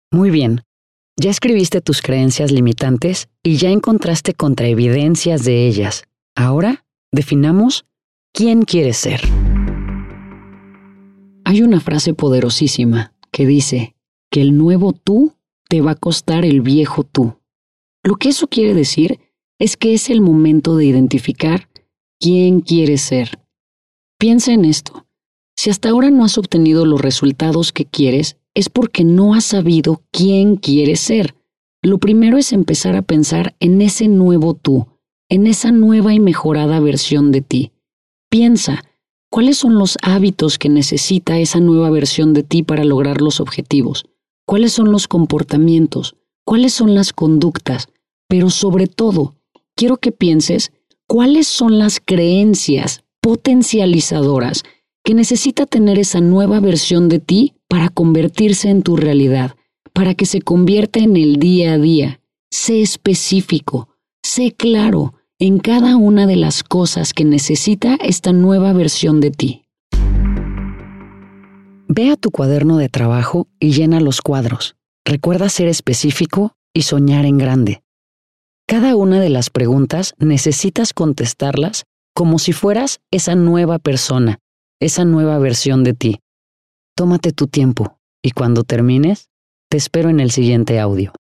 Muy bien. Ya escribiste tus creencias limitantes y ya encontraste contraevidencias de ellas. Ahora, definamos quién quieres ser. Hay una frase poderosísima que dice que el nuevo tú te va a costar el viejo tú. Lo que eso quiere decir es que es el momento de identificar quién quieres ser. Piensa en esto. Si hasta ahora no has obtenido los resultados que quieres, es porque no has sabido quién quieres ser. Lo primero es empezar a pensar en ese nuevo tú, en esa nueva y mejorada versión de ti. Piensa, ¿cuáles son los hábitos que necesita esa nueva versión de ti para lograr los objetivos? ¿Cuáles son los comportamientos? ¿Cuáles son las conductas? Pero sobre todo, quiero que pienses cuáles son las creencias potencializadoras que necesita tener esa nueva versión de ti para convertirse en tu realidad, para que se convierta en el día a día. Sé específico, sé claro en cada una de las cosas que necesita esta nueva versión de ti. Ve a tu cuaderno de trabajo y llena los cuadros. Recuerda ser específico y soñar en grande. Cada una de las preguntas necesitas contestarlas como si fueras esa nueva persona, esa nueva versión de ti. Tómate tu tiempo y cuando termines, te espero en el siguiente audio.